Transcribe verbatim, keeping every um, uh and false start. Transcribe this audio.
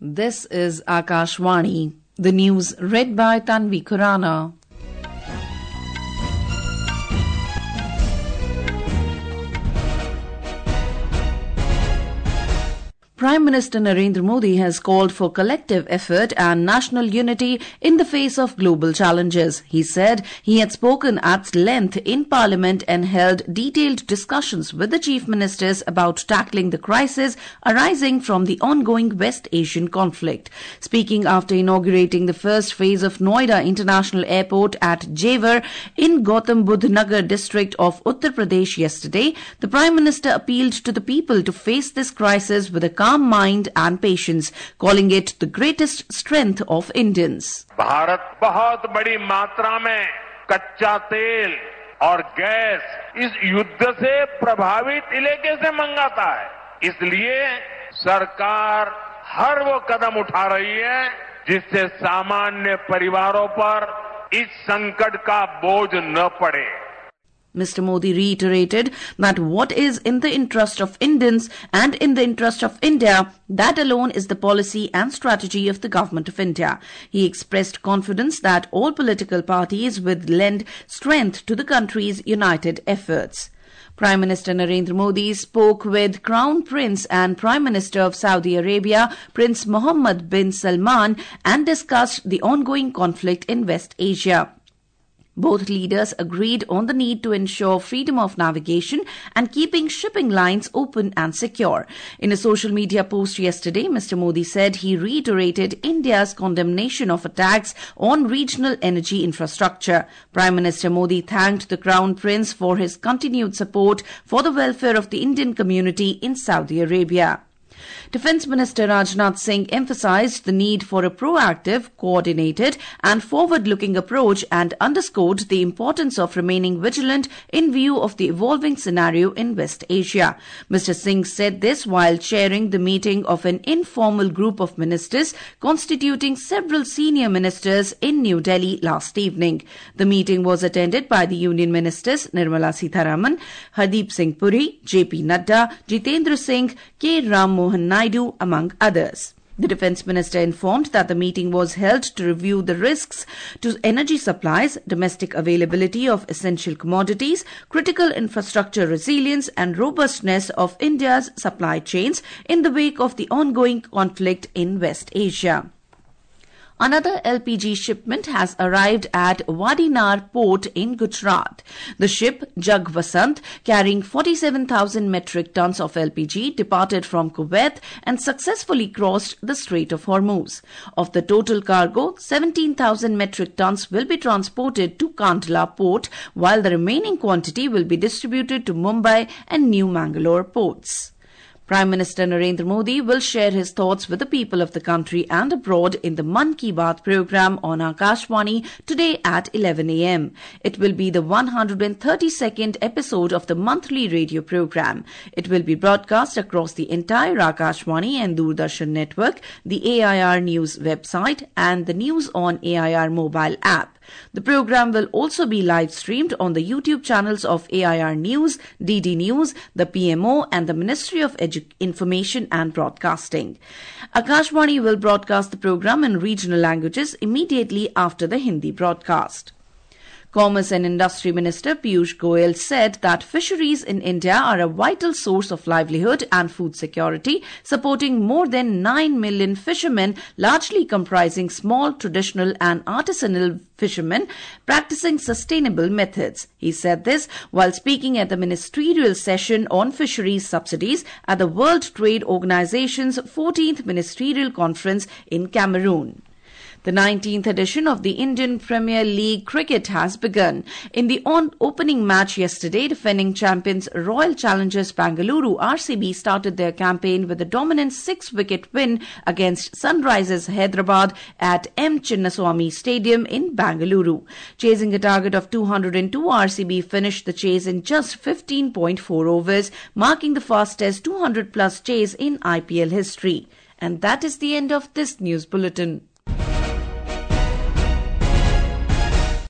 This is Akashvani. The news read by Tanvi Khurana. Prime Minister Narendra Modi has called for collective effort and national unity in the face of global challenges. He said he had spoken at length in Parliament and held detailed discussions with the chief ministers about tackling the crisis arising from the ongoing West Asian conflict. Speaking after inaugurating the first phase of Noida International Airport at Jewar in Gautam Budh Nagar district of Uttar Pradesh yesterday, the Prime Minister appealed to the people to face this crisis with a calm mind and patience, calling it the greatest strength of Indians. Bharat बहुत बड़ी मात्रा में कच्चा तेल और gas इस युद्ध से प्रभावित इलाके से मंगाता है, इसलिए सरकार हर वो कदम उठा रही है जिससे सामान्य परिवारों पर इस संकट का बोझ न पड़े. Mister Modi reiterated that what is in the interest of Indians and in the interest of India, that alone is the policy and strategy of the Government of India. He expressed confidence that all political parties will lend strength to the country's united efforts. Prime Minister Narendra Modi spoke with Crown Prince and Prime Minister of Saudi Arabia, Prince Mohammed bin Salman, and discussed the ongoing conflict in West Asia. Both leaders agreed on the need to ensure freedom of navigation and keeping shipping lines open and secure. In a social media post yesterday, Mister Modi said he reiterated India's condemnation of attacks on regional energy infrastructure. Prime Minister Modi thanked the Crown Prince for his continued support for the welfare of the Indian community in Saudi Arabia. Defence Minister Rajnath Singh emphasised the need for a proactive, coordinated and forward-looking approach and underscored the importance of remaining vigilant in view of the evolving scenario in West Asia. Mister Singh said this while chairing the meeting of an informal group of ministers constituting several senior ministers in New Delhi last evening. The meeting was attended by the Union Ministers Nirmala Sitharaman, Hardeep Singh Puri, J P Nadda, Jitendra Singh, K. Ram Mohan Naidu, among others. The Defence Minister informed that the meeting was held to review the risks to energy supplies, domestic availability of essential commodities, critical infrastructure resilience and robustness of India's supply chains in the wake of the ongoing conflict in West Asia. Another L P G shipment has arrived at Wadinar port in Gujarat. The ship Jag Vasant, carrying forty-seven thousand metric tons of L P G, departed from Kuwait and successfully crossed the Strait of Hormuz. Of the total cargo, seventeen thousand metric tons will be transported to Kandla port, while the remaining quantity will be distributed to Mumbai and New Mangalore ports. Prime Minister Narendra Modi will share his thoughts with the people of the country and abroad in the Mann Ki Baat program on Akashvani today at eleven a m. It will be the one hundred thirty-second episode of the monthly radio program. It will be broadcast across the entire Akashvani and Doordarshan network, the A I R News website and the News on A I R mobile app. The program will also be live streamed on the YouTube channels of A I R News, D D News, the P M O and the Ministry of Edu- Information and Broadcasting. Akashvani will broadcast the program in regional languages immediately after the Hindi broadcast. Commerce and Industry Minister Piyush Goyal said that fisheries in India are a vital source of livelihood and food security, supporting more than nine million fishermen, largely comprising small, traditional and artisanal fishermen practicing sustainable methods. He said this while speaking at the ministerial session on fisheries subsidies at the World Trade Organization's fourteenth Ministerial Conference in Cameroon. The nineteenth edition of the Indian Premier League cricket has begun. In the on opening match yesterday, defending champions Royal Challengers Bangalore R C B started their campaign with a dominant six-wicket win against Sunrisers Hyderabad at M. Chinnaswamy Stadium in Bangalore. Chasing a target of two hundred two, R C B finished the chase in just fifteen point four overs, marking the fastest two hundred plus chase in I P L history. And that is the end of this news bulletin.